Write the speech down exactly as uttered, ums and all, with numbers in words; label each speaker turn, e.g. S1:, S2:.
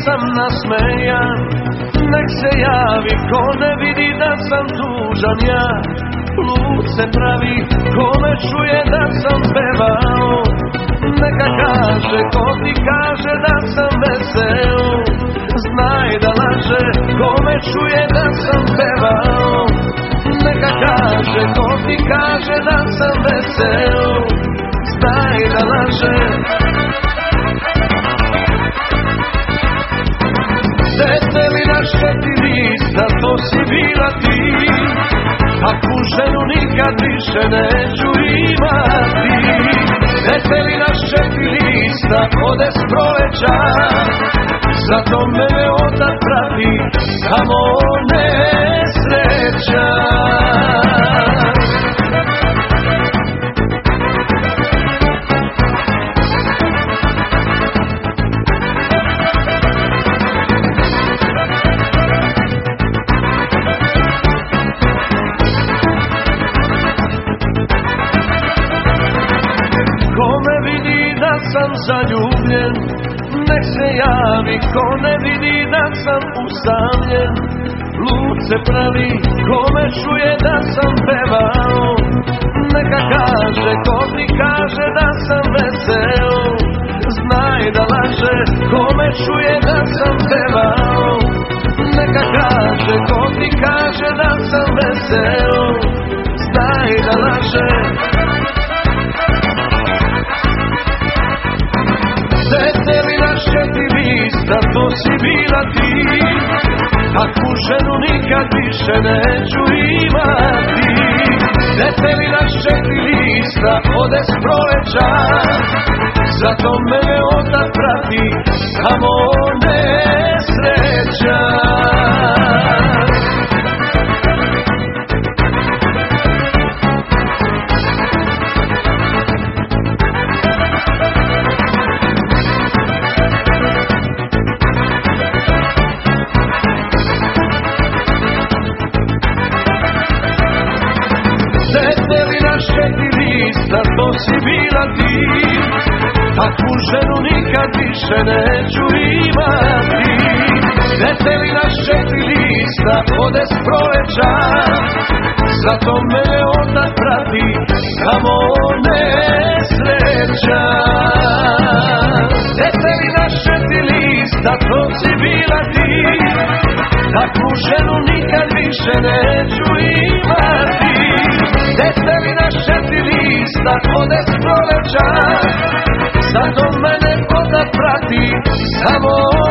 S1: sam nasmejan, nek se javi ko ne vidi da sam tužan ja. Lud se pravi ko me čuje da sam pevao, neka kaže ko ti kaže da sam vesel. Znaj da laže ko me čuje da sam pevao, neka kaže ko ti kaže da sam vesel. Znaj da laže. Dete li na šeti lista, to si bila ti, takvu ženu nikad više neću imati. Dete li na šeti lista, ode s proleća, zato mene otac prati, samo nesreća. Sam zaljubljen, nek se javi ko ne vidi da sam usamljen. Lud se pravi ko me čuje da sam pevao, neka kaže ko ti kaže da sam vesel. Znaj da laže ko me čuje da sam pevao, neka kaže ko ti kaže da sam vesel. Znaj da laže. Dete li na šeti lista, to si bila ti, takvu ženu nikad više neću imati. Dete li na šeti lista, ode s proleća, zato mene otac prati, samo nesreća. Šeti lista, to si bila ti, takvu ženu nikad više neću imati. Dete li na šeti lista, ode s proleća, zato mene otac prati, samo nesreća. Dete li na šeti lista, to si bila ti, takvu ženu nikad više neću imati. Dete li na šeti lista, ode s proleća, zato mene otac prati, samo